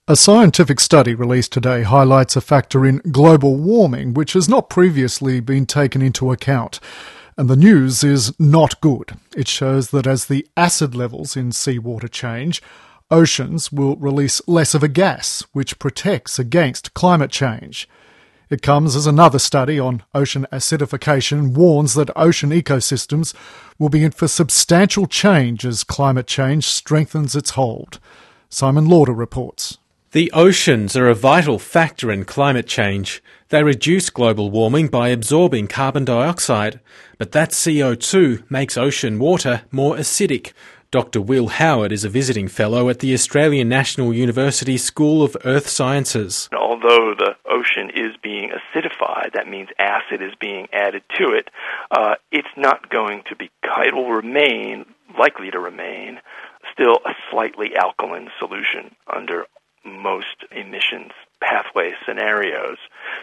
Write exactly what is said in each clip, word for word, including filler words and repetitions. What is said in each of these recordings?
A scientific study released today highlights a factor in global warming which has not previously been taken into account. And the news is not good. It shows that as the acid levels in seawater change, oceans will release less of a gas which protects against climate change. It comes as another study on ocean acidification warns that ocean ecosystems will be in for substantial change as climate change strengthens its hold. Simon Lauder reports. The oceans are a vital factor in climate change. They reduce global warming by absorbing carbon dioxide, but that C O two makes ocean water more acidic. Doctor Will Howard is a visiting fellow at the Australian National University School of Earth Sciences. Although the ocean is being acidified, that means acid is being added to it, uh, it's not going to be, it will remain, likely to remain, still a slightly alkaline solution under most emissions pathway scenarios.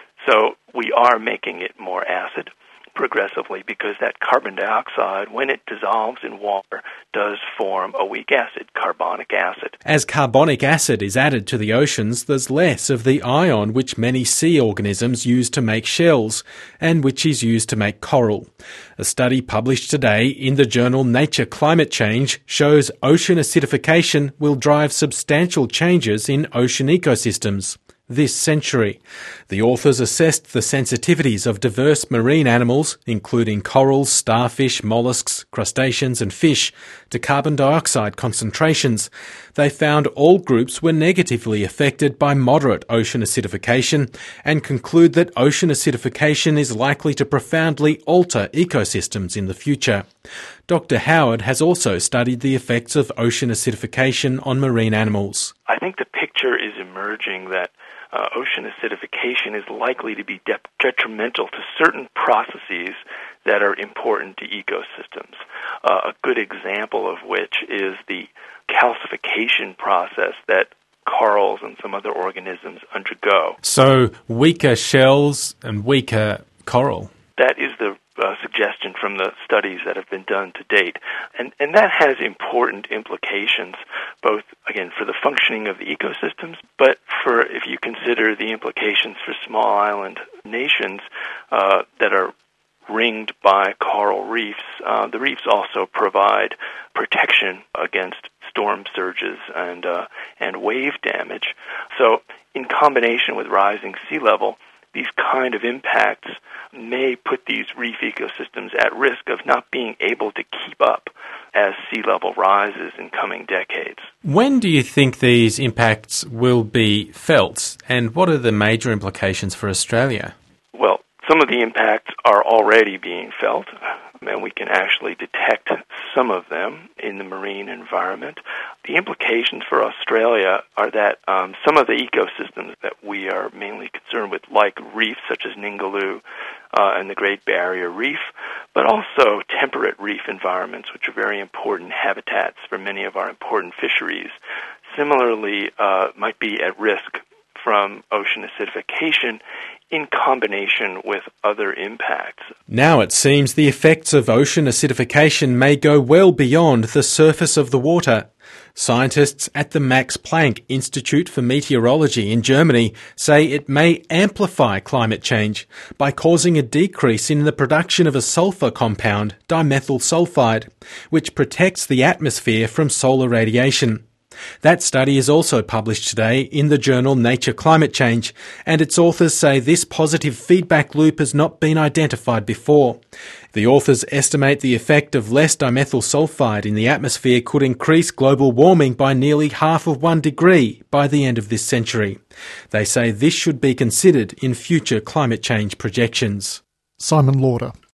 So we are making it more acid progressively because that carbon dioxide, when it dissolves in water, does form a weak acid, carbonic acid. As carbonic acid is added to the oceans, there's less of the ion which many sea organisms use to make shells and which is used to make coral. A study published today in the journal Nature Climate Change shows ocean acidification will drive substantial changes in ocean ecosystems this century. The authors assessed the sensitivities of diverse marine animals, including corals, starfish, molluscs, crustaceans and fish, to carbon dioxide concentrations. They found all groups were negatively affected by moderate ocean acidification and conclude that ocean acidification is likely to profoundly alter ecosystems in the future. Doctor Howard has also studied the effects of ocean acidification on marine animals. I think the picture is emerging that Uh, ocean acidification is likely to be de- detrimental to certain processes that are important to ecosystems. Uh, a good example of which is the calcification process that corals and some other organisms undergo. So weaker shells and weaker coral. That is the uh, suggestion from the studies that have been done to date. And, and that has important implications, both, again, for the functioning of the ecosystems, but for, if you consider the implications for small island nations uh, that are ringed by coral reefs, uh, the reefs also provide protection against storm surges and uh, and wave damage. So in combination with rising sea level, these kind of impacts may put these reef ecosystems at risk of not being able to keep up as sea level rises in coming decades. When do you think these impacts will be felt, and what are the major implications for Australia? Well, some of the impacts are already being felt, and we can actually detect some of them in the marine environment. The implications for Australia are that um, some of the ecosystems that we are mainly concerned with, like reefs such as Ningaloo uh, and the Great Barrier Reef, but also temperate reef environments, which are very important habitats for many of our important fisheries, similarly uh, might be at risk from ocean acidification in combination with other impacts. Now it seems the effects of ocean acidification may go well beyond the surface of the water. Scientists at the Max Planck Institute for Meteorology in Germany say it may amplify climate change by causing a decrease in the production of a sulfur compound, dimethyl sulfide, which protects the atmosphere from solar radiation. That study is also published today in the journal Nature Climate Change, and its authors say this positive feedback loop has not been identified before. The authors estimate the effect of less dimethyl sulfide in the atmosphere could increase global warming by nearly half of one degree by the end of this century. They say this should be considered in future climate change projections. Simon Lauder.